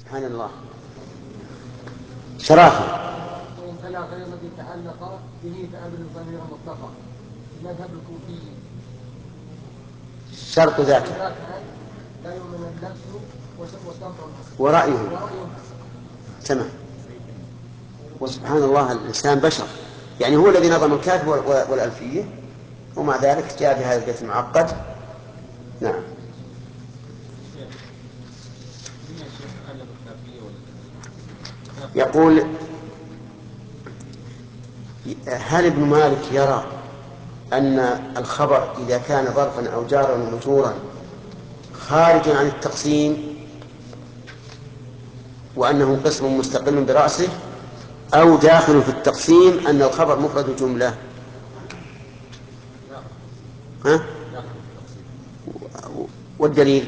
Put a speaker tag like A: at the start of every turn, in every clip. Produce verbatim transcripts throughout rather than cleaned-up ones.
A: سبحان الله. شرافة.
B: وإن فلا غير الذي تعلق به فأبل الضمير مطلقا مذهب الكوفي.
A: شرط ذاك
B: لا يؤمن اللبس وسمع
A: ورأيه. سمع. وسبحان الله الإنسان بشر، يعني هو الذي نظم الكافي والألفية ومع ذلك جاء بهذا البيت المعقد. نعم. يقول: هل ابن مالك يرى أن الخبر إذا كان ظرفا أو جارا ومجرورا خارج عن التقسيم وأنه قسم مستقل برأسه، أو داخل في التقسيم أن الخبر مفرد جملة؟ ها؟ والدليل؟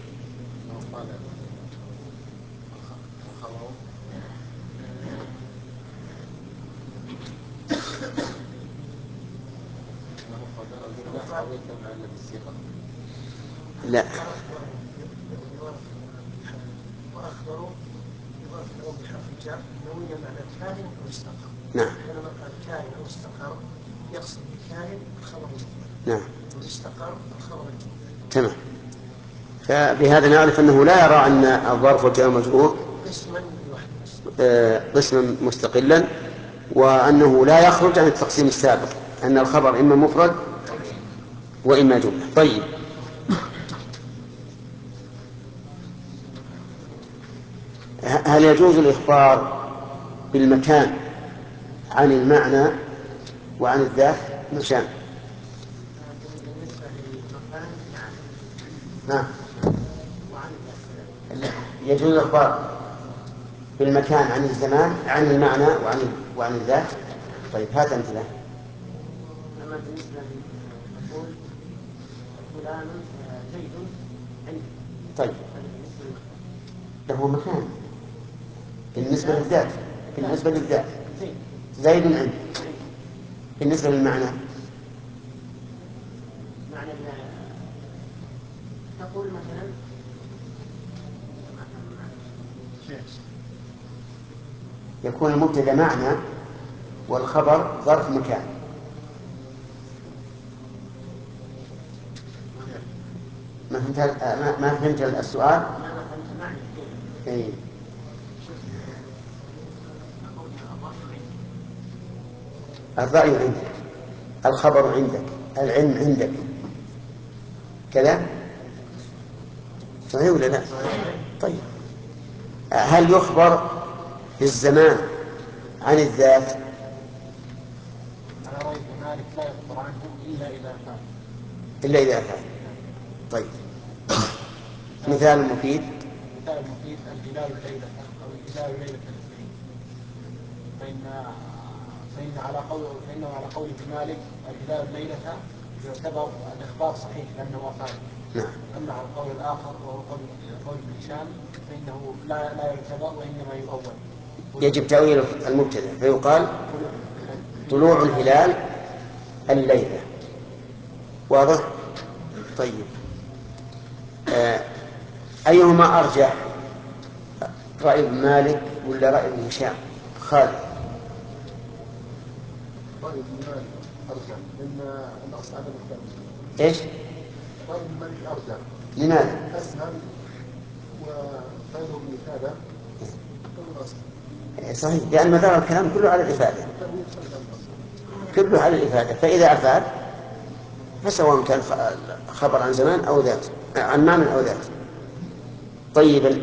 A: لا.
B: وأخبروا يضاف بحرف الجر نويا معنى كائن أو استقر.
A: نعم.
B: لما قال كائن أو استقر يقصد بكائن الخبر المفرد.
A: نعم.
B: والاستقر الخبر الجملة.
A: تمام. فبهذا نعرف أنه لا يرى أن الظرف والجار والمجرور قسما مستقلا، وأنه لا يخرج عن التقسيم السابق، أن الخبر إما مفرد وإما جملة. طيب، هل يجوز الإخبار بالمكان عن المعنى وعن الذات؟ مشان نعم. يجوز الإخبار بالمكان عن الزمان عن المعنى وعن وعن الذات. طيب، هات أمثلة.
B: أما بالنسبة نقول فلان زيد عندي.
A: طيب، له مكان بالنسبة للذات. بالنسبة للذات زيد عندي. بالنسبة للمعنى
B: معنى نقول مثلا
A: يكون المبتدأ معنى والخبر ظرف مكان. ما فهمت ما, ما فهمت السؤال؟ إيه؟ الرأي عندك، الخبر عندك، العلم عندك، كذا صحيح ولا لا؟ طيب، هل يخبر بالزمان عن الذات؟
B: على رأي مالك لا يخبر عنه إلا إذا كان
A: إلا إذا كان. طيب، مثال مفيد.
B: مثال مفيد الهلال ليلة أو الهلال ليلة الاثنين، فإن فإن على قول فإنه على قول ابن مالك الهلال ليلة يعتبر الإخبار صحيح لأنه أفاد.
A: نعم.
B: أما على القول الآخر وهو قول قول ابن هشام فإنه لا لا يعتبر وإنما يؤول.
A: يجب تأويل المبتدأ فيقال طلوع الهلال الليلة. واضح؟ طيب، آه أيهما أرجح، رأي ابن مالك ولا رأي ابن هشام؟ خالد.
B: رأي ابن مالك أرجح لأن الأصل عدم التأويل.
A: إيش؟
B: رأي ابن مالك أرجح.
A: لماذا؟
B: أسهل وخيره بالإفادة الأصل.
A: صحيح، لأن مدار الكلام كله على الإفادة، كله على الإفادة، فإذا أفاد فسواء كان خبر عن زمان أو ذات، عن معنى أو ذات. طيب،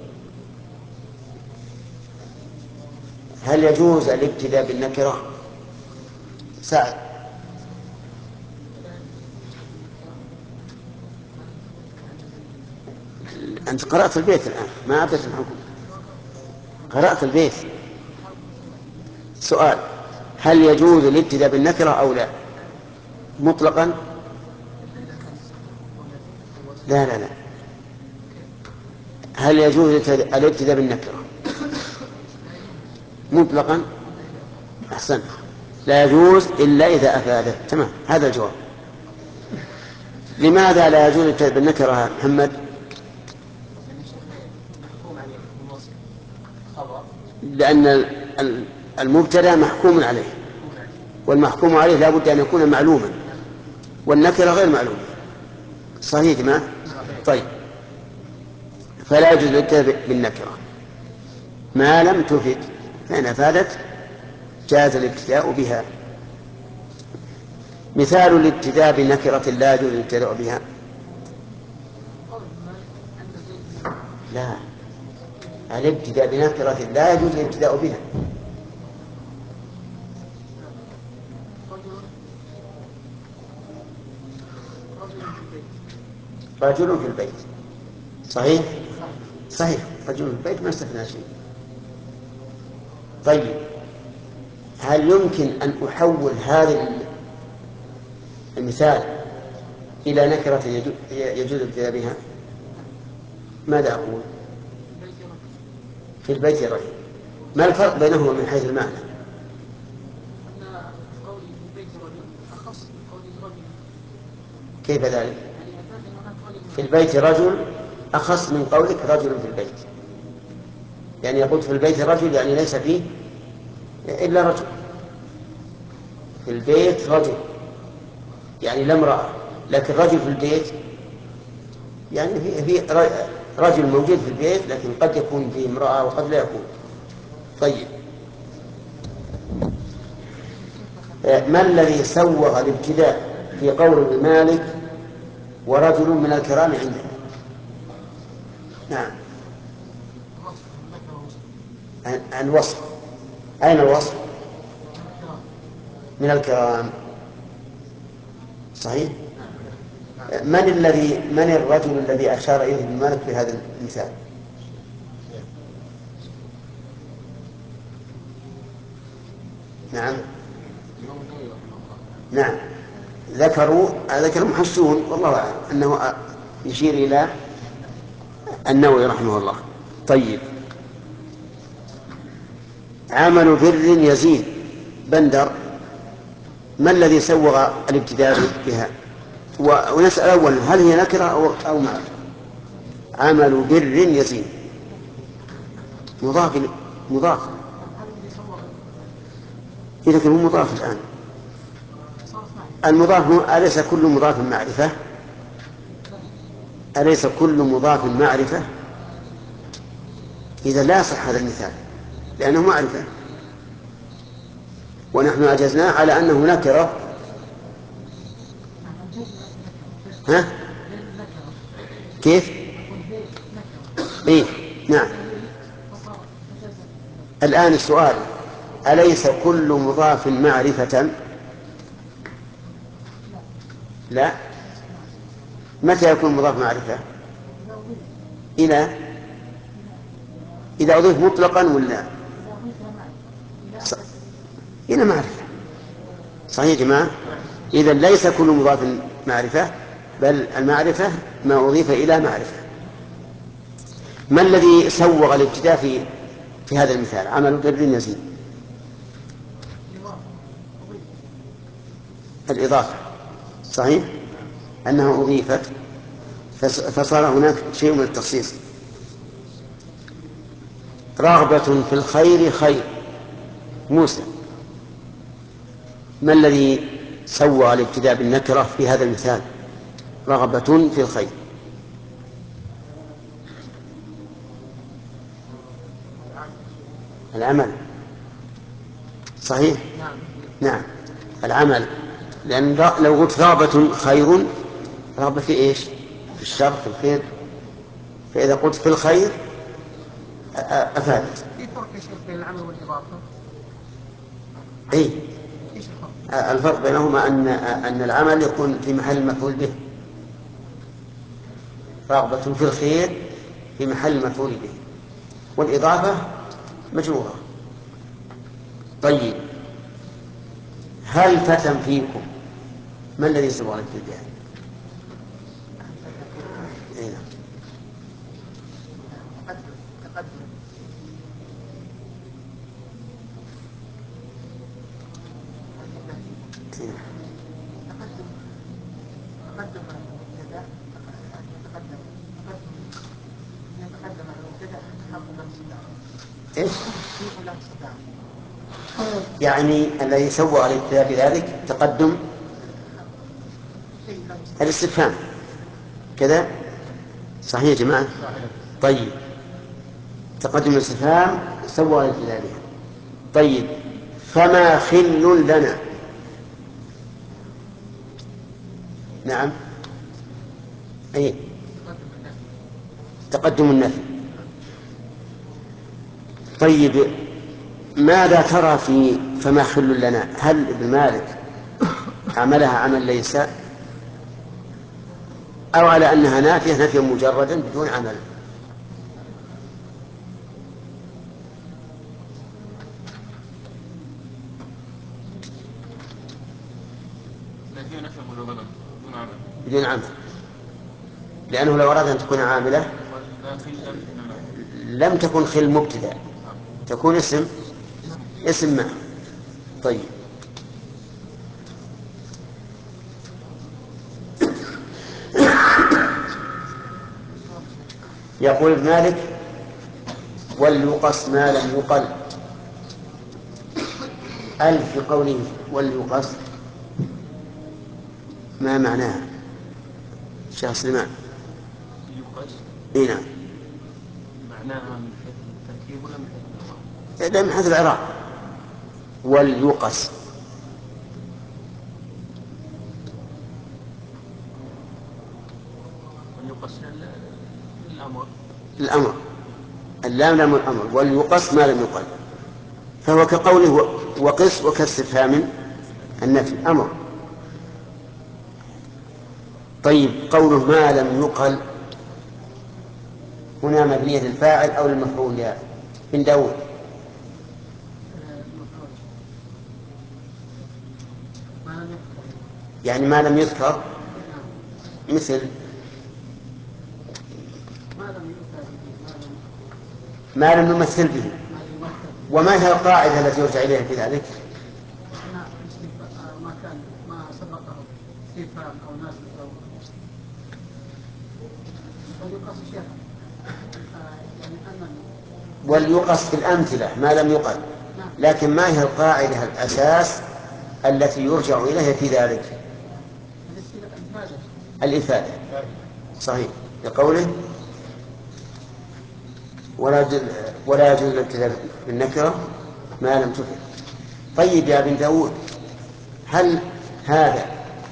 A: هل يجوز الابتداء بالنكرة؟ سعد، أنت قرأت البيت الآن، ما أبدأت الحكم، قرأت البيت. سؤال: هل يجوز الابتداء بالنكرة أو لا مطلقا؟ لا لا لا هل يجوز الابتداء بالنكرة مطلقا؟ أحسن، لا يجوز إلا إذا أفادت. تمام، هذا الجواب. لماذا لا يجوز الابتداء بالنكرة محمد؟
B: يعني الوصف خبر؟
A: لأن المبتدأ محكوم عليه، والمحكوم عليه لا بد أن يكون معلوما، والنكرة غير معلومة. صحيح ما؟ طيب، فلا يجوز الابتداء بالنكرة ما لم تفد، فإن أفادت جاز الابتداء بها. مثال الابتداء بنكرة لا يجوز الابتداء بها. لا، الابتداء بنكرة لا يجوز الابتداء بها. رجل في البيت. صحيح صحيح، رجل في البيت ما استثنى شيء. طيب، هل يمكن أن أحول هذا المثال إلى نكرة يجوز الابتداء بها؟ ماذا أقول؟ في البيت رجل. ما الفرق بينهما من حيث المعنى؟ كيف ذلك؟ في البيت رجل أخص من قولك رجل في البيت. يعني يقول في البيت رجل يعني ليس فيه إلا رجل. في البيت رجل يعني لا امرأة، لكن رجل في البيت يعني في رجل موجود في البيت، لكن قد يكون فيه امرأة وقد لا يكون. طيب، ما الذي سوغ الابتداء في قول مالك ورجل من الكرام عنده؟ نعم، الوصف. أين الوصف؟ من الكرام. صحيح. من الذي من الرجل الذي أشار إليه ابن مالك في هذا المثال؟ نعم نعم، ذكروا ذكر المحسون والله أعلم أنه يشير إلى النووي رحمه الله. طيب، عمل بر يزيد بندر، ما الذي سوغ الابتداء بها؟ ونسأل أولا هل هي نكرة أو, أو معرفة؟ عمل بر يزيد مضاف مضاف إذا كان هو مضاف الآن. المضاف أليس كل مضاف معرفة؟ أليس كل مضاف معرفة؟ إذا لا يصح هذا المثال لأنه معرفة، ونحن أجزناه على أنه نكرة. ها؟ كيف؟ إيه؟ نعم. الآن السؤال: أليس كل مضاف معرفة؟ لا. متى يكون مضاف معرفة؟ إلى إذا أضيف مطلقا ولا ص... إلى معرفة. صحيح يا جماعة؟ إذا ليس كل مضاف معرفة، بل المعرفة ما أضيف إلى معرفة. ما الذي سوغ الابتداء في في هذا المثال؟ عمل بر يزيد. الإضافة. صحيح أنها أضيفت فصار هناك شيء من التخصيص. رغبة في الخير خير. موسى، ما الذي سوى الابتداء بالنكرة في هذا المثال؟ رغبة في الخير. العمل. صحيح. نعم العمل، لأن لو قلت رغبة خير، رغبة في إيش؟ في الشر، في الخير. فإذا قلت في الخير أفادت.
B: في فرق يا شيخ بين العمل والإضافة؟
A: إيه؟ الفرق بينهما أن أن العمل يكون في محل مفعول به، رغبة في الخير في محل مفعول به، والإضافة مجرورة. طيب، هل فتن فيكم؟ ما الذي سوى لك البيان؟ إيه؟ إيش؟ يعني الذي سوى على الابتداء بذلك تقدم الاستفهام كذا صحيح يا جماعة؟ طيب تقدم الاستفهام سوى على الابتداء بها. طيب فما خل لنا. نعم أي تقدم النفي. طيب ماذا ترى في فما خل لنا؟ هل ابن مالك عملها عمل ليس أو على أنها نافية نفيا مجردا بدون عمل؟ بدون عمل، لأنه لو أراد أن تكون عاملة لم تكن خل مبتدأ، تكون اسم اسم ما. طيب يقول ابن مالك وليقص ما لم يقل. ألف في قوله وليقص ما معناها شيخ سليمان؟ إيه نعم.
B: معناها من حيث التركيب ولا من حيث
A: لا من حيث العراق. وليقص
B: وليقص الأمر
A: الأمر اللام لام الأمر وليقص ما لم يقل، فهو كقوله وقص وكاستفهام النفي أمر. طيب قوله ما لم يقل هنا مبنية للفاعل أو للمفعول يا بن داود؟ يعني ما لم يذكر مثل ما لم يمثل به. وما هي القاعدة التي يرجع إليها في ذلك؟
B: ما كان ما سبقه استفهام أو ناس أو وليقص شيئا يعني أن
A: وليقص في الأمثلة ما لم يقل، لكن ما هي القاعدة الأساس التي يرجع إليها في ذلك؟ الإفادة. صحيح لقوله ولا يجوز ولا يجوز الابتداء بالنكرة ما لم تفد. طيب يا بن داود هل هذا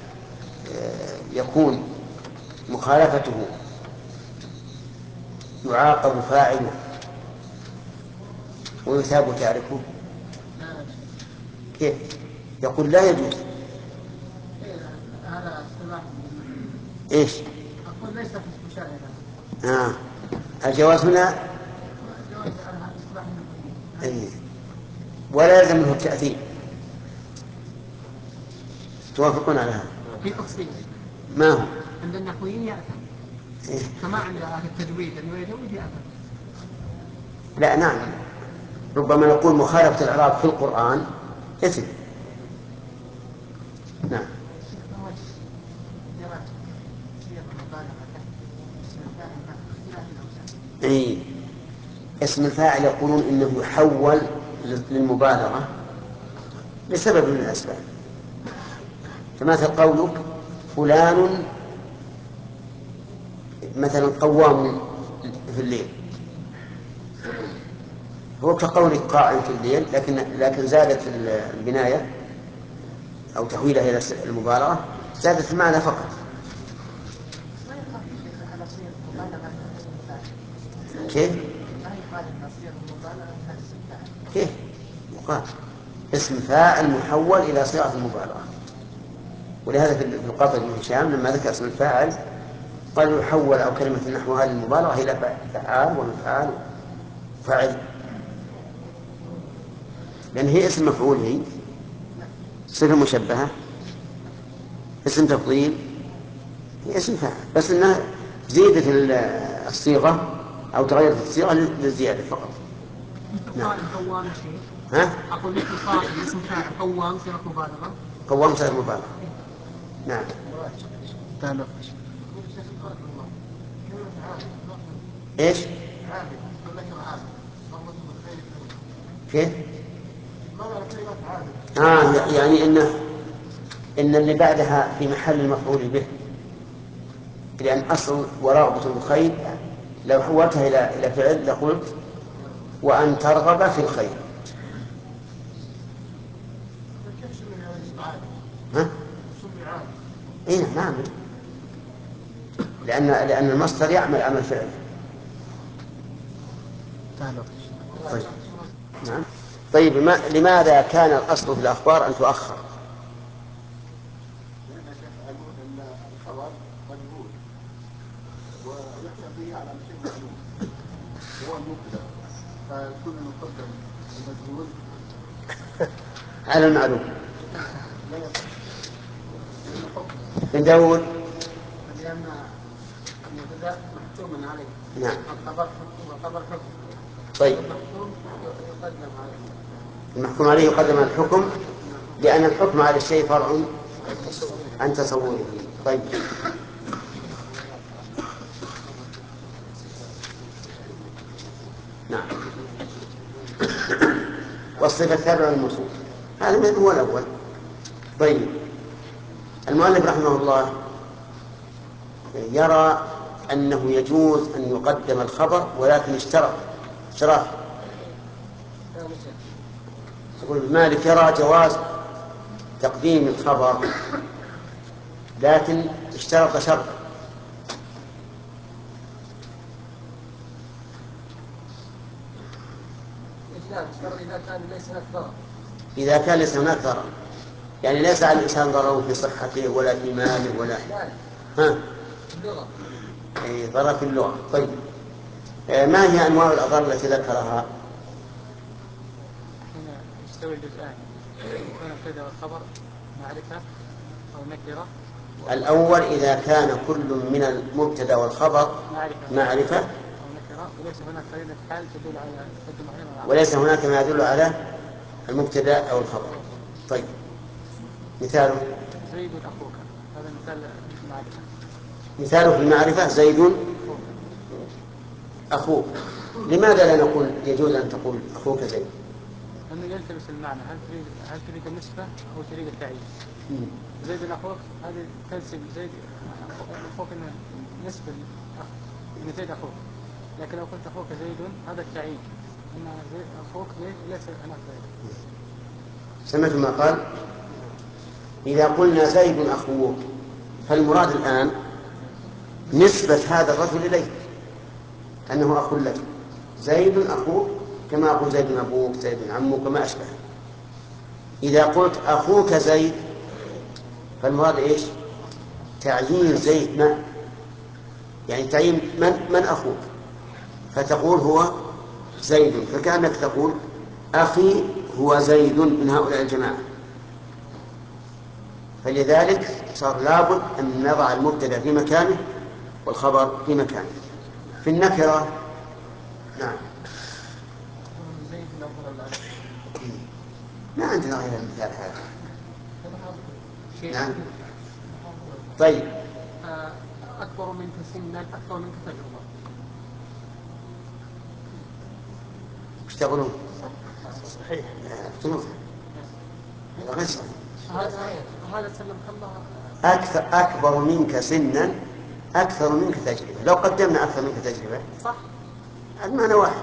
A: يكون مخالفته يعاقب فاعله ويثاب تاركه؟ كيف؟ يقول لا يجوز.
B: هذا اصطلاح
A: ايش؟
B: أقول ليس في المشاهدة.
A: آه. الجواز هنا
B: الجواز على هذا اصطلاح
A: إيه. ولا يلزم منه التأثير. توافقون على هذا؟
B: في تفصيل
A: ما هو؟
B: عند النحويين يأثم
A: إيه؟
B: كما عند أهل التجويد أنه يجوز يأثم.
A: لا نعم ربما نقول مخالفة الإعراب في القرآن إثم. نعم. إيه. اسم الفاعل يقولون إنه يحول للمبالغة لسبب من الأسباب. فمثل قولك فلان مثلا قوام في الليل هو كقولك قائم في الليل، لكن لكن زادت البناية أو تحويلها إلى المبالغة زادت المعنى فقط. كيف؟ كيف؟ يقال اسم فاعل محول إلى صيغة المبالغة. ولهذا في القطع بن هشام لما ذكر اسم الفاعل قال يحول أو كلمة نحوها للمبالغة إلى فعال ومفعال فاعل، لأن هي اسم مفعول، هي صفة مشبهة اسم تفضيل هي اسم فاعل، بس إنها زيدت الصيغة أو تغيرت الصيغة للزيادة فقط.
B: نعم. قوام شيء.
A: ها؟
B: أقول مثل قائم اسم فاعل قوام صيغة مبالغة.
A: قوام صيغة مبالغة. نعم.
B: تعلق.
A: ايش؟ كيف؟ آه يعني إنه إن اللي بعدها في محل المفعول به، لأن أصل ورغبة الخير لو حولتها إلى إلى فعل لقلت وأن ترغب في الخير. ها؟ إيه نعم، لأن لأن المصدر يعمل عمل فعل. طيب. نعم. طيب ما لماذا كان الأصل في الأخبار أن تؤخر؟
B: الخبر مجهول ويحصل به على شيء معلوم هو المبتدا، فيكون المقدم المجهول
A: على المعلوم. بن داود.
B: لأن المبتدا محكوم عليه.
A: نعم.
B: الخبر حكم والخبر حكم.
A: طيب.
B: المحكوم يقدم عليه.
A: المحكوم عليه يقدم على الحكم لأن الحكم على الشيء فرع عن تصوره. طيب. نعم. والصفة التابعة للموصوف هذا هو الأول. طيب المؤلف رحمه الله يرى أنه يجوز أن يقدم الخبر ولكن اشترط اشتراط. يقول مالك يرى جواز تقديم الخبر لكن اشترط شرط.
B: إذا كان ليس هناك ضرر.
A: إذا كان ليس هناك ضرر يعني ليس على الإنسان ضرر في صحته ولا في ماله ولا ها
B: اللغة.
A: أي ضرر في اللغة. طيب ما هي أنواع الأضرار التي ذكرها؟
B: هنا يستوي الجزئان، يكون المبتدا والخبر معرفة أو نكرة.
A: الأول إذا كان كل من المبتدا والخبر معرفة
B: أو نكرة وليس هناك قرينة حال تدل على تقدم عليها
A: وليس هناك ما يدل على المبتدا أو الخبر. طيب مثاله
B: زيد أخوك، هذا مثال معرفة.
A: مثاله في المعرفة زيد أخوك. لماذا لا نقول يجوز أن تقول أخوك زيد؟
B: لأنه يلتبس المعنى، هل تريد هل تريد النسبة أو تريد التعيين؟ زيد أخوك هذه تنسب زيد أخوك إنه نسبة الأخ إن زيد أخوك، لكن لو قلت أخوك زيد هذا التعيين إن زيد أخوك زيد ليس هناك زيد.
A: سمعت ما قال إذا قلنا زيد أخوك فالمراد الآن نسبة هذا الرجل إليه أنه أخو لك. زيد أخوك كما أقول زيد أبوك زيد عمك وما أشبه. إذا قلت أخوك زيد فالمراد إيش؟ تعيين زيد ما يعني تعيين من, من أخوك، فتقول هو زيد، فكأنك تقول أخي هو زيد من هؤلاء الجماعة. فلذلك صار لابد أن نضع المبتدأ في مكانه والخبر في مكانه. في النكرة نعم ما عندنا غير المثال هذا. نعم. طيب
B: أكبر منك سنا أكبر منك تجربة.
A: وش تقولون؟ صحيح. هذا غير صحيح.
B: هذا سلم الله
A: أكثر أكبر منك سنا أكثر منك تجربة. لو قدمنا أكثر منك تجربة
B: صح
A: المعنى واحد.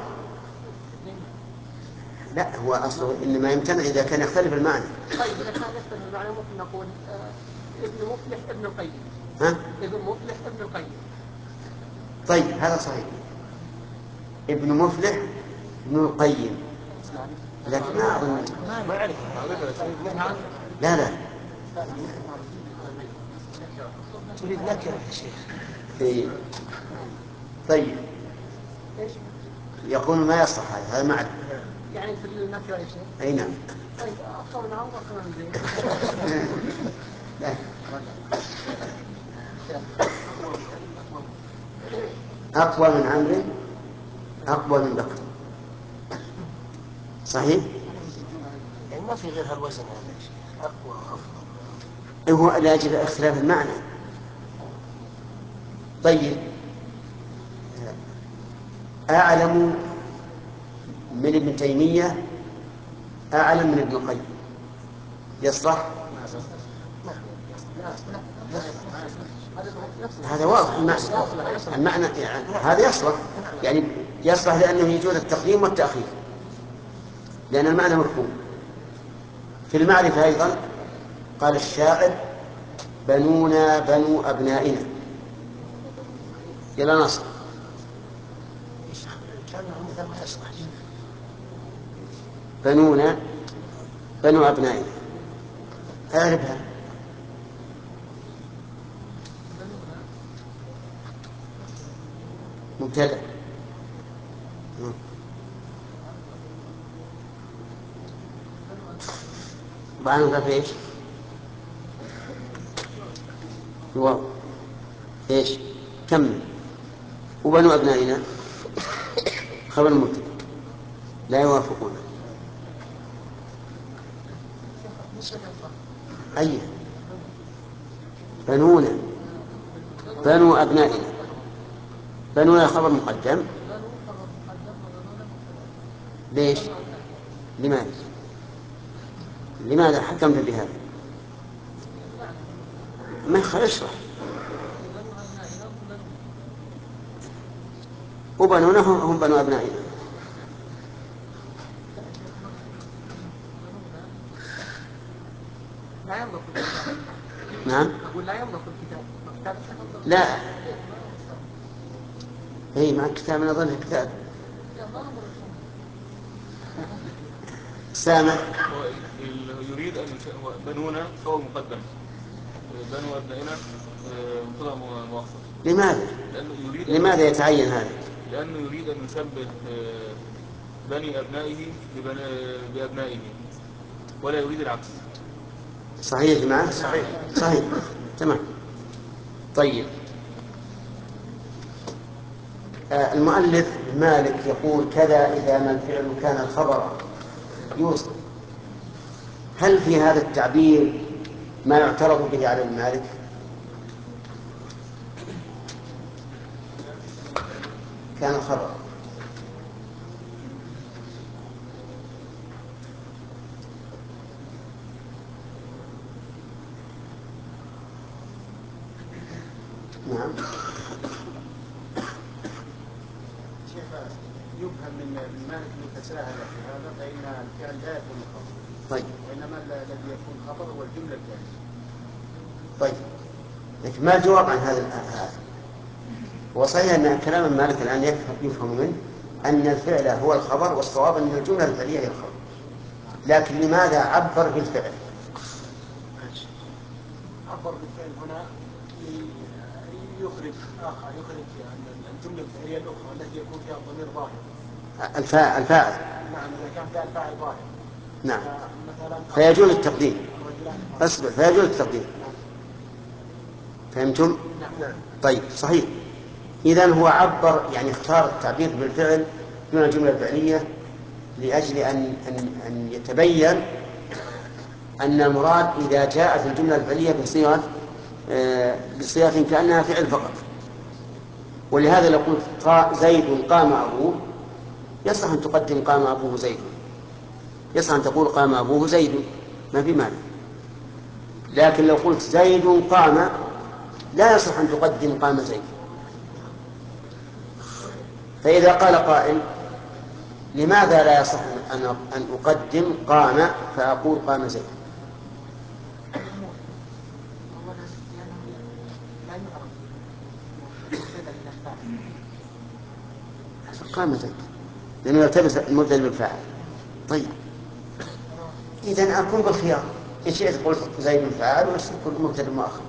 A: لا هو أصله إنما يمتنع إذا كان يختلف المعنى.
B: طيب إذا كان يختلف المعنى ممكن نقول آه ابن مفلح ابن القيم.
A: ها؟
B: ابن مفلح ابن القيم.
A: طيب هذا صحيح. ابن مفلح ابن القيم، لكن ما أظن
B: ما أعرف.
A: لا لا
B: تريد نكرة يا شيخ.
A: إيه. طيب يقول ما يصلح هذا هذا معرفة
B: يعني في النكرة يا شيخ.
A: أي نعم.
B: طيب أخبر نعم وأخبر من زين.
A: أقوى من عمرو أقوى من بكر. صحيح؟
B: يعني ما في غير هالوزن هذا يا شيخ. أقوى وأفضل.
A: هو لأجل اختلاف المعنى. طيب أعلم من ابن تيمية أعلم من ابن القيم يصلح؟ هذا واضح المعنى, المعنى يعني هذا يصلح، يعني يصلح لأنه يجوز التقديم والتأخير لأن المعنى مفهوم. في المعرفة أيضا قال الشاعر بنونا بنو أبنائنا. يلا نصر بنونا بنو أبنائنا أعرفها. مبتدأ بعد في ايش؟ واو ايش؟ كمل. وبنو أبنائنا خبر مبتدأ لا يوافقون. أي بنونا بنو أبنائنا بنونا خبر مقدم. ليش؟ لماذا؟ لماذا حكمت بهذا؟ ما خلينا اشرح. وبنونا هم بنو أبنائنا.
B: لا ينظر في الكتاب.
A: نعم
B: أقول لا ينظر في الكتاب.
A: لا اي مع الكتاب نظن الكتاب سامع.
C: يريد أن بنونا فهو مقدم، بنو أبنائنا مبتدأ مؤخر.
A: لماذا؟
C: يريد
A: لماذا يتعين هذا؟
C: لأنه يريد أن يشبه بني أبنائه بأبنائه ولا يريد العكس.
A: صحيح يا جماعة؟ صحيح صحيح تمام. طيب آه المؤلف مالك يقول كذا إذا ما الفعل كان الخبر يوصف. هل في هذا التعبير ما يعترض به على المالك؟ كان الخبر نعم.
B: شيخ يفهم من مالك المتساهل في هذا فإن الفعل لا يكون خبر.
A: طيب
B: وإنما الذي يكون خبر هو الجملة الفعلية.
A: طيب لكن ما الجواب عن هذا هذا؟ وصحيح أن كلام مالك الآن يفهم منه أن الفعل هو الخبر والصواب أن الجملة الفعلية هي الخبر، لكن لماذا عبر بالفعل؟
B: عبر بالفعل هنا يخرج آخر يخرج أن الجملة الفعلية الأخرى التي يكون فيها الضمير ظاهر.
A: الفاعل الفاعل
B: نعم إذا كان فيها الفاعل ظاهر.
A: نعم فيجوز التقديم. اصبر فيجوز التقديم. فهمتم؟
B: نعم.
A: طيب صحيح. إذن هو عبر يعني اختار التعبير بالفعل دون الجملة الفعلية لأجل أن أن أن يتبين أن المراد إذا جاءت الجملة الفعلية بصيغة بصيغة كأنها فعل فقط. ولهذا لو قلت زيد قام أبوه يصح أن تقدم قام أبوه زيد، يصح أن تقول قام أبوه زيد ما في مانع. لكن لو قلت زيد قام لا يصح أن تقدم قام زيد. فإذا قال قائل لماذا لا يصح أن أن أقدم قام فأقول قام زيد؟ قام زيد لأنه يلتبس المبتدأ بالفاعل. طيب إذن أكون بالخيار إن شئت قلت زيد فاعل وإن شئت قلت مبتدأ مؤخر.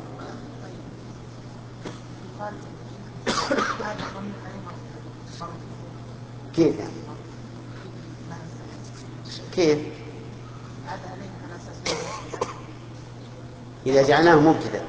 A: كيف يعني؟ كيف؟ إذا جعلناه مبتدأ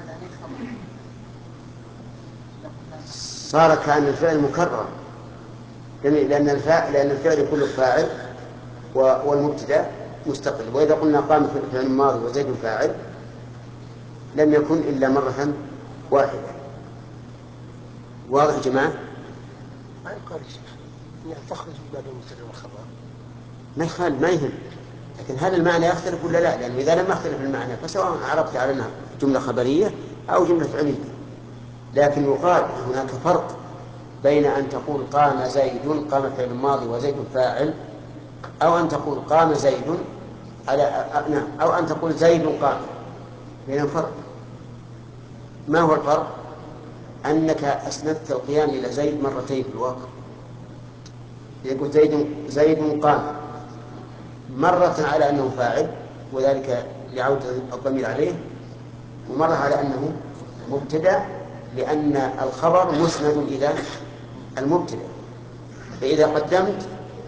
A: صار كأن الفعل مكرر، لأن الفاعل لأن الفعل كله فاعل والمبتدأ مستقل. وإذا قلنا قام في الفعل الماضي وزيد فاعل لم يكن إلا مرة واحدة. واضح يا جماعة؟
B: ما يقال شيء يعني تخرج من باب المبتدأ والخبر.
A: ما يخالف، ما يهم، لكن هل المعنى يختلف ولا لا؟ لأنه إذا لم يختلف المعنى فسواء عرفت على أنها جملة خبرية أو جملة فعلية. لكن يقال هناك فرق بين أن تقول قام زيد، قام فعل ماضي وزيد فاعل، أو أن تقول قام زيد على نعم، أو أن تقول زيد قام. بين فرق. ما هو الفرق؟ أنك أسندت القيام إلى زيد مرتين في الواقع. يقول زيد زيد قام مرة على أنه فاعل وذلك لعود الضمير عليه، ومرة على أنه مبتدأ لأن الخبر مسند إلى المبتدأ، فإذا قدمت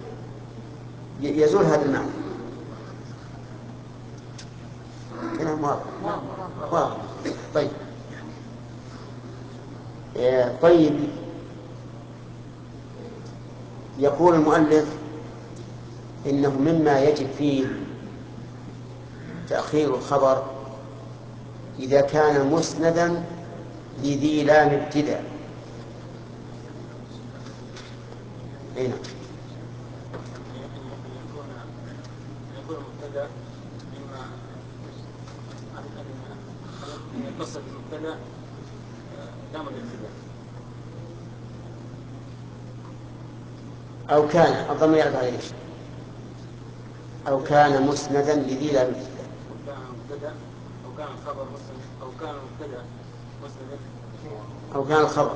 A: يزول هذا المعنى. كلام واضح. واضح. طيب. طيب، يقول المؤلف إنه مما يجب فيه تأخير الخبر إذا كان مسندا لذي لام ابتداء. هنا
D: يكون مبتدأ مما يتصل بالمبتدأ لام الابتداء،
A: أو كان الضمير يعود على إيش؟ أو كان مسندا لذي لام ابتداء.
D: أو كان مبتدأ أو كان الخبر مسند أو كان مبتدأ مسندا
A: أو كان الخبر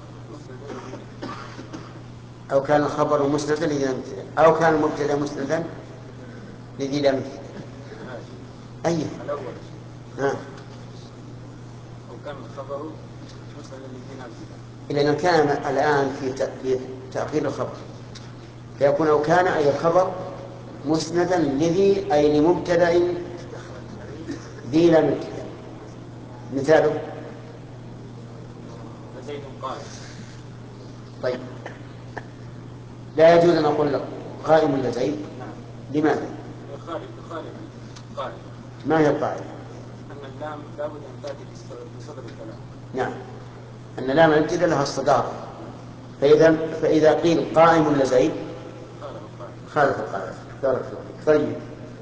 A: أو كان الخبر مسندا لذي لام ابتداء، أو كان المبتدأ مسندا لذي لام ابتداء. أي
D: الأول.
A: نعم.
D: أو كان الخبر مسندا لذي لام ابتداء.
A: لأن كان الآن في تأخير الخبر فيكون أو كان أي الخبر مسندا لذي أي لمبتدأ ذي لام ابتداء. مثاله
D: زيد قائم.
A: طيب، لا يجوز أن أقول لك قائم ولا زيد. لماذا؟
D: خالد خالد قائم.
A: ما هي القاعدة؟
D: أن اللام لابد أن تأتي في صدر الكلام.
A: نعم، أن لام الابتداء لها الصدارة، فإذا فإذا قيل قائم ولا زيد خالف القاعدة. بارك الله فيك. طيب،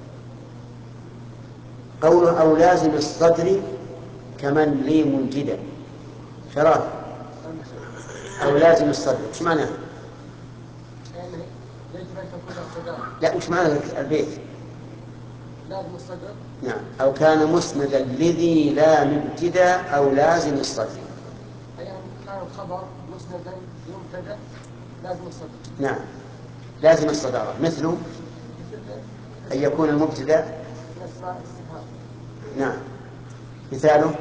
A: قوله أو لازم الصدر كمن لي منجدا. شراب أو لازم الصدر وش معناه؟ لا، وش معنى البيت؟
B: لازم الصدر.
A: نعم، أو كان مسندا لذي لام ابتداء أو لازم الصدر.
B: أي كان الخبر مسندا لمبتدأ لازم الصدر.
A: نعم، لازم الصدارة. مثله أن يكون المبتدأ. نعم، مثاله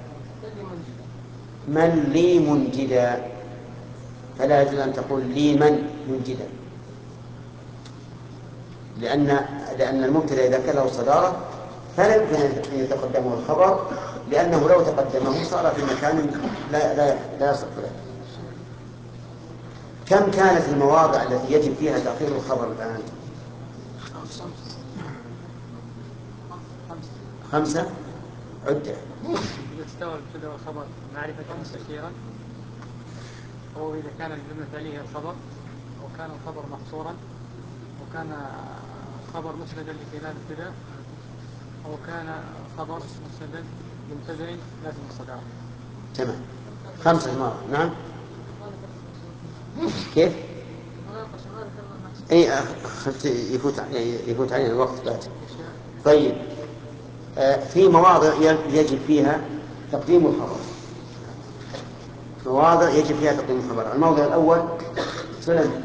A: من لي منجدا، فلا يجوز أن تقول لي من منجدا، لأن لأن المبتدأ إذا كان له صدارة فلا يمكن أن يتقدمه الخبر، لأنه لو تقدمه صار في مكان لا لا لا يصح له. كم كانت المواضع التي يجب فيها تأخير الخبر الآن؟ خمسة. عدة.
E: إذا استوى المبتدأ والخبر معرفة مستشيرا، أو إذا كان الجملة الفعلية الخبر، أو كان الخبر محصورا، وكان الخبر مسندا لكلام ابتداء، أو كان خبر مسندا لمبتدأ لازم الصدارة.
A: تمام. خمسة مواضع. نعم. كيف؟ اي خفت يفوت يفوت علينا الوقت بعد. طيب، آه في مواضع يجب فيها تقديم الخبر. مواضع يجب فيها تقديم الخبر. الموضع الأول سلم.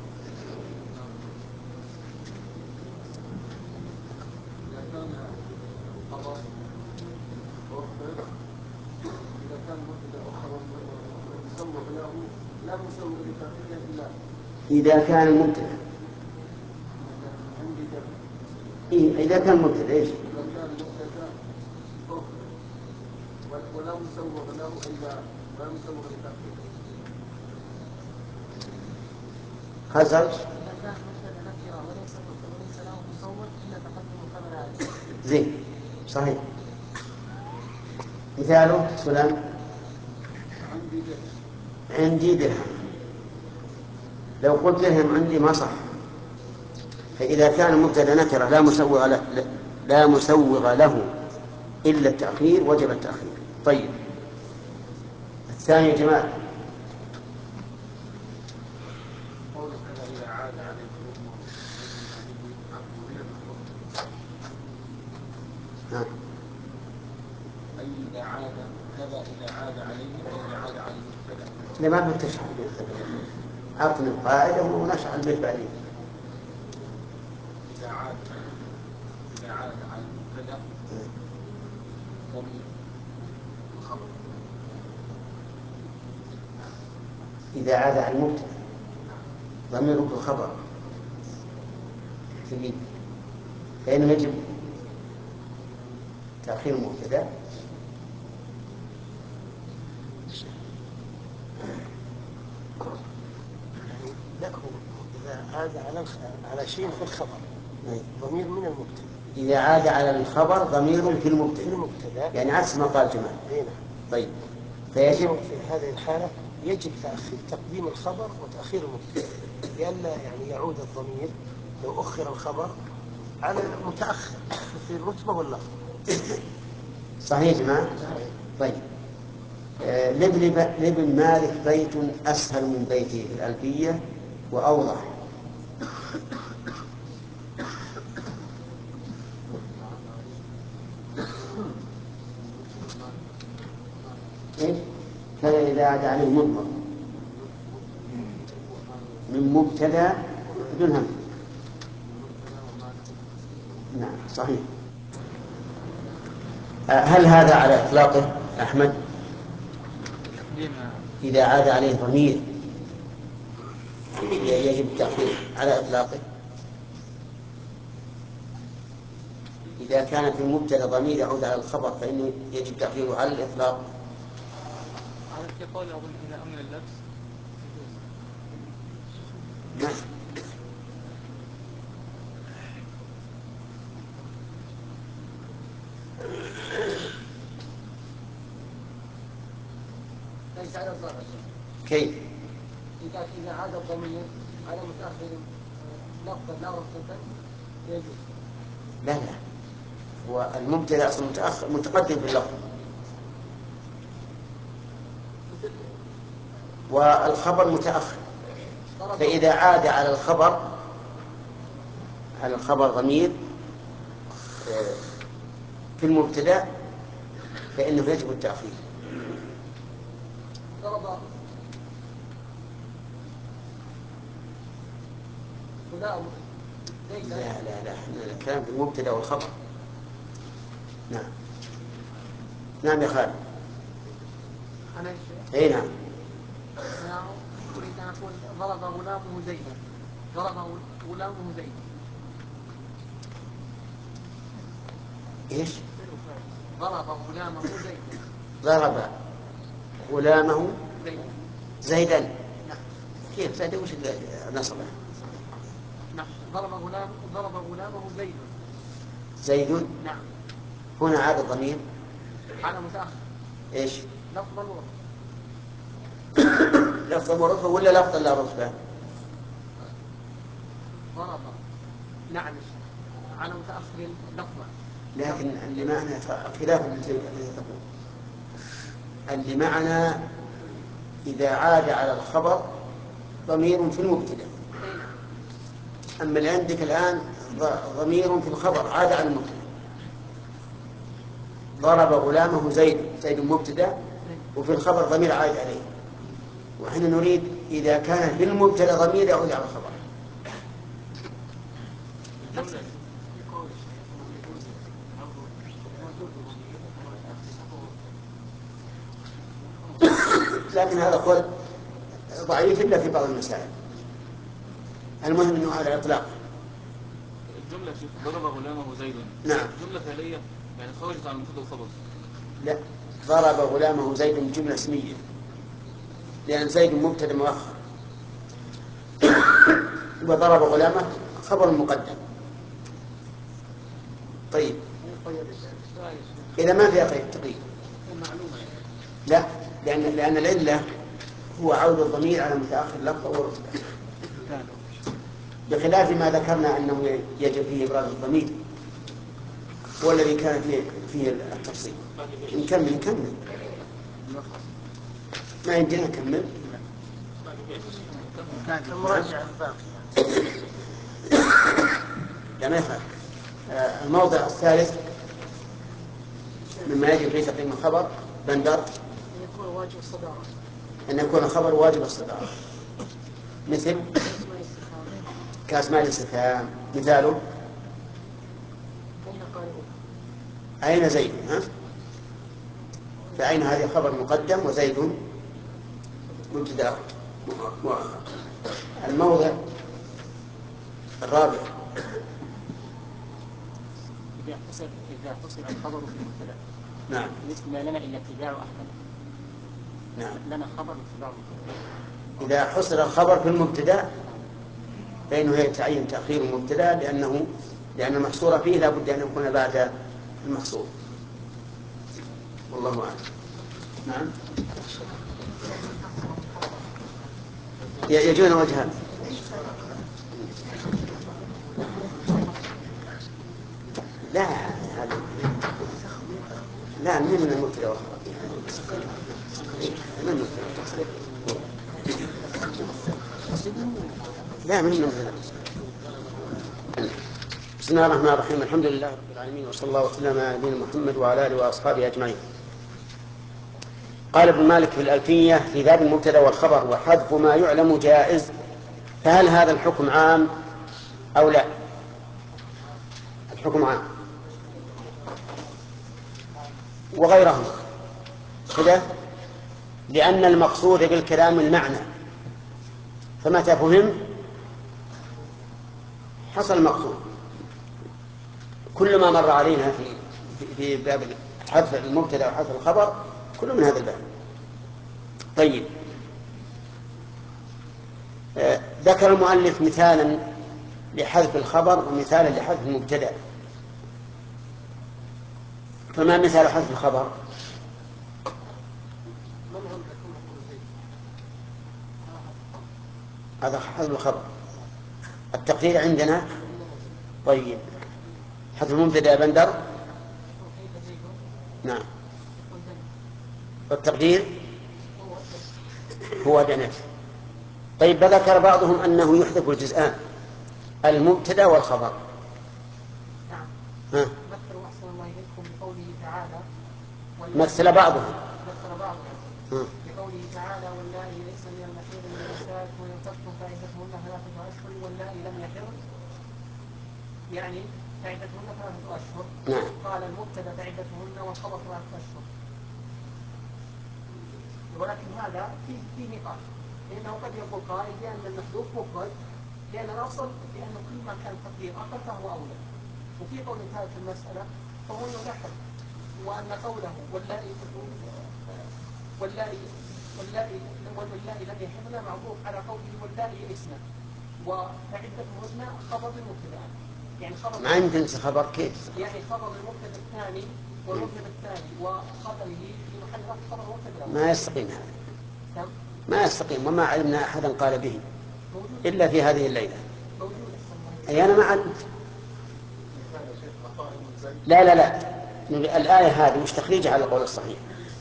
A: إذا كان المبتدأ إيه إذا كان المبتدأ إيش؟
B: ولا مسوغ له إلا ولا مسوغ لتأخير.
A: خزر. زين، صحيح. مثاله سلام. عندي درهم. لو قلت درهم عندي ما صح. فإذا كان المبتدأ نكرة لا مسوغ له لا مسوغ له إلا التأخير وجب التأخير. طيب الثاني يا جماعة
D: أي إذا عاد كذا إذا عاد عليه وإذا عاد عليه كذا.
A: لما بتشرح أعطني القاعدة ونشرح البيت بعدين.
D: إذا عاد إذا عاد على المبتدأ ضمير الخبر.
A: إذا عاد على المبتدأ ضمير الخبر جميل، فإنه يجب تأخير المبتدأ.
B: لكم إذا عاد على على شيء في الخبر ضمير من المبتدأ.
A: إذا عاد على الخبر ضمير في المبتدأ.
B: في المبتدأ يعني
A: عكس ما قال جمال.
B: هنا.
A: طيب فيجب
B: في هذه الحالة يجب تأخير تقديم الخبر وتأخير المبتدأ لئلا يعني يعود الضمير لو أخر الخبر على المتأخر في الرتبة واللفظ.
A: صحيح يا جماعة؟ طيب آه لابن لابن مالك بيت أسهل من بيته في الألفية وأوضح. إيه؟ كذا إذا عاد عليه مضمر من مبتدأ بدون هم. نعم صحيح. هل هذا على إطلاقه أحمد؟ إذا عاد عليه ضمير يجب التأخير على إطلاقه. إذا كان في المبتدأ ضمير يعود على الخبر فإنه يجب تأخيره على الإطلاق.
E: على القول أظن إذا أمن اللبس.
A: نعم.
B: ليس على الظاهر.
A: كيف؟
B: إذا إذا عاد الضمير على متأخر لفظا لا وصفا يجوز.
A: لا لا هو المبتدأ أصلا متأخر متقدم في اللفظ والخبر متأخر. فإذا عاد على الخبر على الخبر ضمير في المبتدأ فإنه يجب التأخير. لا لا لا احنا الكلام في المبتدأ والخبر. نعم نعم يا خالد.
E: أنا شيء.
A: اي نعم.
E: نعم أريد أن أقول ضرب غلامه زيدا. ضرب غلامه زيدا.
A: ايش؟
E: ضرب غلامه زيدا.
A: ضرب غلامه
E: زيدا.
A: زيدا.
E: نعم.
A: كيف زيدا وش نصبه؟
E: نعم ضرب غلام ضرب غلامه زيد.
A: زيد.
E: نعم.
A: هنا عاد الضمير
E: على متأخر.
A: ايش؟
E: لفظا ورتبة.
A: لفظا ورتبة ولا لفظا لا رتبة؟
E: ضرب نعم على متأخر لفظا.
A: لكن اللي معنا خلاف الذي تقول. اللي معنا إذا عاد على الخبر ضمير في المبتدأ. أما اللي عندك الآن ضمير في الخبر عاد على المبتدأ. ضرب غلامه زيد زيد مبتدأ وفي الخبر ضمير عاد عليه. وحين نريد إذا كان في المبتدأ ضمير يعود على الخبر. لكن هذا قول ضعيف إلا في بعض المسائل. المهم أنه على الإطلاق.
C: الجملة ضرب غلامه زيد.
A: نعم.
C: جملة فعلية يعني خرجت عن المبتدأ والخبر.
A: لا ضرب غلامه زيد جملة اسمية لأن زيد مبتدأ مؤخر وضرب غلامه خبر مقدم. طيب إذا ما فيها قيد تقييد. لا لأن لأن العلة هو عود الضمير على متأخر لفظ ورتبة. بخلاف ما ذكرنا أنه يجب فيه إبراز الضمير هو الذي كان فيه, فيه التفصيل. نكمل نكمل ما عندنا نكمل
B: المراجعة
A: لا ما يفعل. الموضع الثالث مما يجب في تقديم الخبر بندر
B: أن يكون واجب الصدارة،
A: أن يكون الخبر واجب الصدارة، مثل كأسماء الاستفهام. مثاله
B: أين قائلون؟
A: أين زيد؟ ها؟ فأين هذه خبر مقدم وزيد مبتدأ مؤخر. الموضع الرابع
F: إذا حصل إذا حصل الخبر في المبتدأ.
A: نعم.
F: مثل ما لنا إلا اتباع أحمد.
A: نعم.
F: لنا خبر اتباع المبتدأ.
A: إذا حصل الخبر في المبتدأ فإنه يتعين تأخير المبتدأ لأنه لأن المحصور فيه لا بد أن يكون بعد المحصور. والله أعلم. نعم. يجون وجهان. لا هذا لا من من المبتدأ من لا من المبتدأ. بسم الله الرحمن الرحيم. الحمد لله رب العالمين وصلى الله وسلم على نبينا محمد وعلى اله واصحابه اجمعين. قال ابن مالك في الألفية في باب المبتدأ والخبر وحذف ما يعلم جائز، فهل هذا الحكم عام أو لا؟ الحكم عام وغيرهم كذا، لأن المقصود بالكلام المعنى، فمتى فهم حصل المقصود. كل ما مر علينا في في باب حذف المبتدأ وحذف الخبر كله من هذا الباب. طيب، آه ذكر المؤلف مثالا لحذف الخبر ومثالا لحذف المبتدأ، فما مثال حذف الخبر؟ هذا حذف الخبر. التقدير عندنا طيب حذف المبتدأ بندر. نعم. والتقدير هو دنف. طيب، ذكر بعضهم أنه يحذف الجزءان المبتدأ والخبر.
B: نعم.
A: ها.
B: مثل أحسن الله إليكم بقوله تعالى
A: مثل بعضهم
B: مثل بعضهم بقوله تعالى واللائي ليس من المحيض من النساء ويرتبتم فعدتهن ثلاثة أشهر واللائي لم يحضن يعني فعدتهن ثلاثة أشهر.
A: نعم.
B: قال المبتدأ فعدتهن والخبر ثلاثة أشهر. ولكن هذا فيه فيه نقاش، لأنه قد يقول قائل بأن المحذوف مفرد لأن الأصل بأن كل ما كان تقدير أقل فهو أولى، وفي قول ثالث في المسألة فهو يلاحظ وأن قوله واللائي واللائي واللائي واللائي لم يحضن معروف على قوله واللائي يئسن وفعدتهن خبر المبتدأ، يعني خبر
A: ما عندنا خبر كيف؟
B: يعني خبر المبتدأ الثاني والمبتدأ الثاني وخبره في محل رفع خبر المبتدأ.
A: ما يستقيم هذا، ما يستقيم، وما علمنا أحدا قال به إلا في هذه الليلة. أي أنا ما علمت. لا لا لا الآية هذه مش تخريجها على القول الصحيح.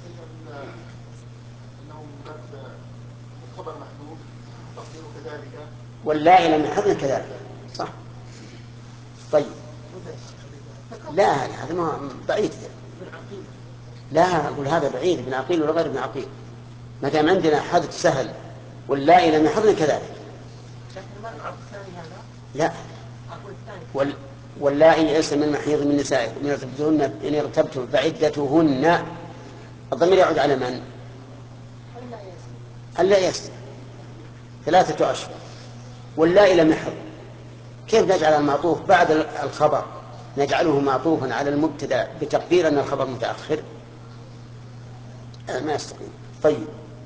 A: واللائي لم يحضن كذلك صح. طيب لا هذا ما بعيد. لا أقول هذا بعيد، ابن عقيل ولا غير ابن عقيل، ما دام عندنا حدث سهل واللائي لم يحضن كذلك. لا وال... واللائي يئسن من المحيض من نسائكم إن ارتبتن إن ارتبتم فعدتهن، الضمير يعود على من؟ هل لا يئسن ثلاثة أشهر واللائي لم يحضن. كيف نجعل المعطوف بعد الخبر نجعله معطوفا على المبتدأ بتقدير أن الخبر متأخر؟ ما يستقيم. طيب،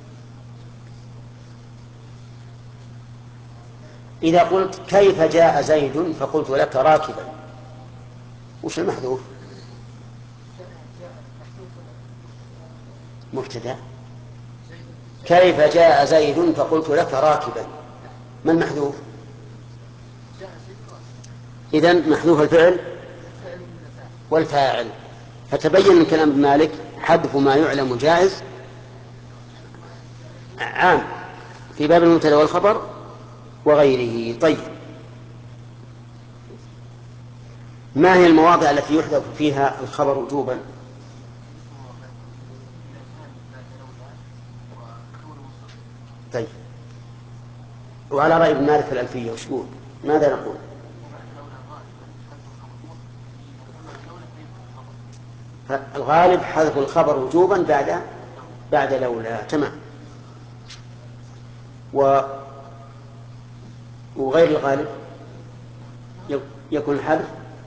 A: إذا قلت كيف جاء زيد فقلت لك راكبا، وش المحذوف؟ مبتدأ. كيف جاء زيد فقلت لك راكبا، ما المحذوف؟ إذن محذوف الفعل والفاعل. فتبين من كلام ابن مالك حذف ما يعلم جائز عام في باب المبتدا والخبر وغيره. طيب، ما هي المواضع التي يحذف فيها الخبر وجوبا؟ طيب، وعلى رأي ابن مالك في الألفية وش يقول؟ ماذا نقول؟ الغالب حذف الخبر وجوبا بعد بعد لولا. تمام. و وغير الغالب يكون الحذف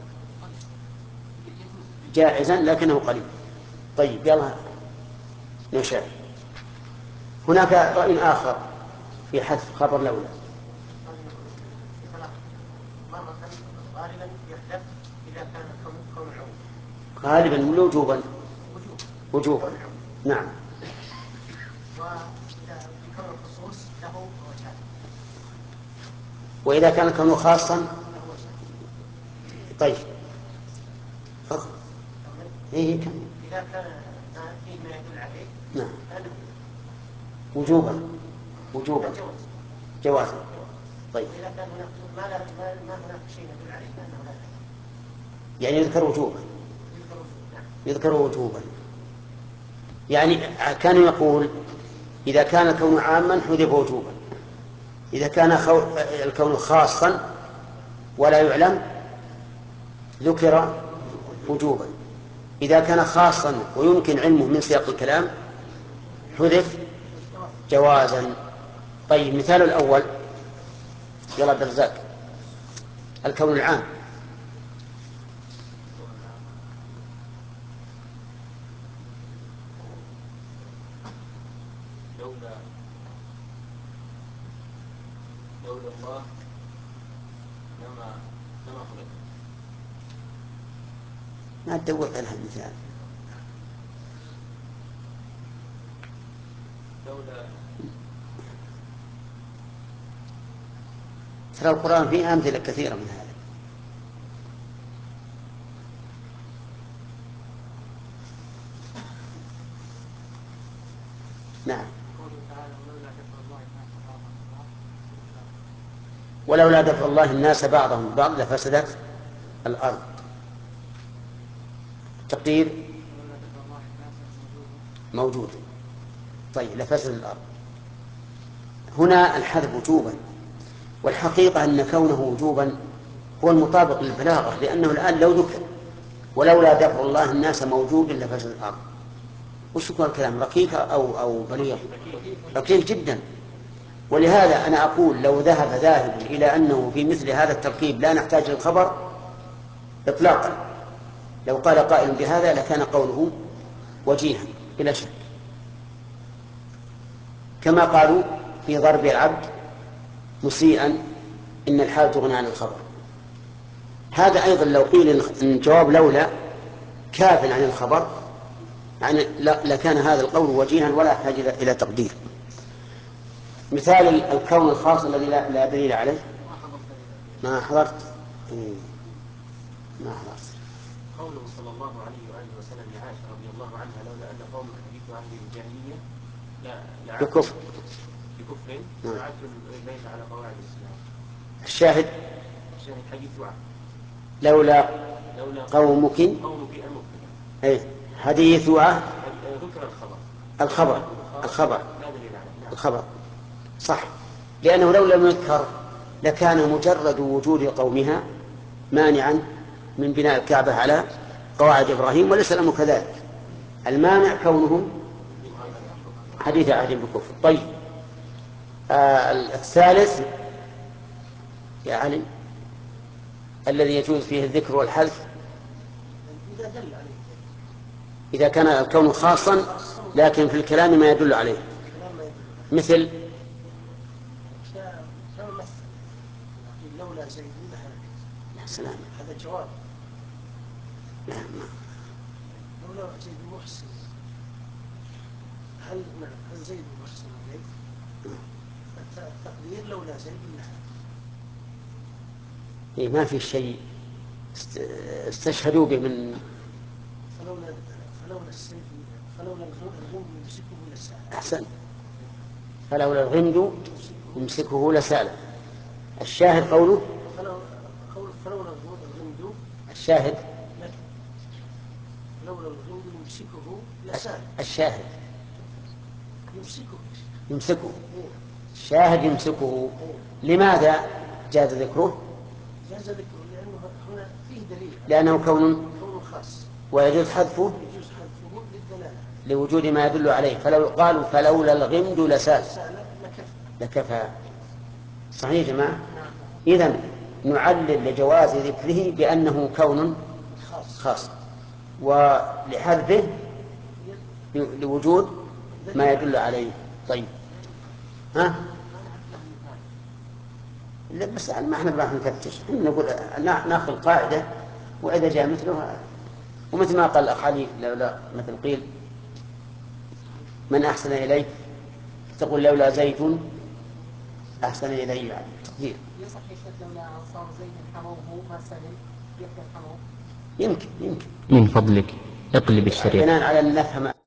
A: جائزا لكنه قليل. طيب، يلا نشاهد. هناك رأي آخر في حذف خبر لولا. غالبا وجوبا وجوبا. نعم. وإذا كان كونه خاصا. طيب، فقط. إيه كم.
F: إذا كان فيه ما يدل عليه.
A: نعم. وجوبا وجوبا جوازا. طيب.
F: إذا كان هناك ما لا ما هناك شيء يدل عليه فإنه لا.
A: يعني يذكر وجوبا. يذكر وجوبا. يعني كان يقول إذا كان الكون عاما حذف وجوبا، إذا كان الكون خاصا ولا يعلم ذكر وجوبا، إذا كان خاصا ويمكن علمه من سياق الكلام حذف جوازا. طيب، مثال الأول يلا بالرزاق. الكون العام.
D: لولا لولا الله لما لما خلق.
A: ما تدور على المثال.
D: لولا
A: ترى القرآن فيه أمثلة كثيرة من هذا. نعم. ولولا دفع الله الناس بعضهم ببعض لفسدت الأرض. تقدير موجود. طيب، لفسد الأرض. هنا الحذف وجوبا، والحقيقة أن كونه وجوبا هو المطابق للبلاغة، لأنه الآن لو ذكر ولولا دفع الله الناس موجود لفسد الأرض، وش يكون الكلام؟ رقيق أو أو بليغ؟ رقيق جدا. ولهذا أنا أقول لو ذهب ذاهب إلى أنه في مثل هذا التركيب لا نحتاج للخبر إطلاقا، لو قال قائل بهذا لكان قوله وجيها بلا شك، كما قالوا في ضرب العبد مسيئا إن الحال تغني عن الخبر. هذا أيضا لو قيل إن الجواب لولا كاف عن الخبر يعني لكان هذا القول وجيها ولا يحتاج إلى تقدير. مثال الكون الخاص الذي لا دليل عليه. ما حضرت إيه. ما حضرت
D: قوله صلى الله عليه وآله وسلم لعائشة رضي الله عنها لولا أن قوم حديث عهد الجاهلية لا
A: بكفر
D: بكفر لعدوا البيت على قواعد الإسلام.
A: الشاهد
D: الشاهد حديث عهد
A: لولا
D: لولا
A: قومك
D: قومك المبتدأ
A: أي حديث عهد
D: ذكر الخبر
A: الخبر الخبر
D: لا دليل عليه.
A: الخبر صح، لأنه لو لم يذكر لكان مجرد وجود قومها مانعا من بناء الكعبة على قواعد إبراهيم، وليس الأمر كذلك. المانع كونهم حديث عهد بكفر. طيب، آه الثالث يا علي الذي يجوز فيه الذكر والحذف إذا كان الكون خاصا لكن في الكلام ما يدل عليه، مثل
F: لولا زيد لهلك.
A: سلام.
F: هذا جواب. لولا زيد محسن. هل هل زيد محسن عليك؟ التقدير لولا زيد لهلك.
A: إيه ما في شيء استشهدوا به من
F: فلولا فلولا السيف فلولا الغنم يمسكه لسان.
A: أحسن. فلولا الغمد يمسكه لسال. الشاهد قوله
F: فلولا الغمد
A: الشاهد
F: فلولا الغمد يمسكه لسان.
A: الشاهد
F: يمسكه
A: يمسكه الشاهد يمسكه. لماذا جاز ذكره؟
F: جاز ذكره لأنه هنا فيه دليل
A: لأنه كون
F: كون خاص
A: ويجوز حذفه
F: يجوز حذفه للدلالة
A: لوجود ما يدل عليه. فلو قالوا فلولا الغمد لسال
F: لكفى.
A: لكفى. صحيح يا جماعة. إذن نعلل لجواز ذكره بأنه كون خاص ولحذفه لوجود ما يدل عليه. طيب ها لا بس ما احنا راح نفتش، نقول ناخذ القاعدة وإذا جاء مثلها. ومثل ما قال الأخ علي لولا مثل قيل من أحسن إليك تقول لولا زيت أحسن إلي يعني تقدير.
F: يصح يا شيخ لولا أنصار زيد حموه ما سلم يحيى حموه.
A: يمكن يمكن
G: من فضلك اقلب الشريط.
A: بناء على أن نفهم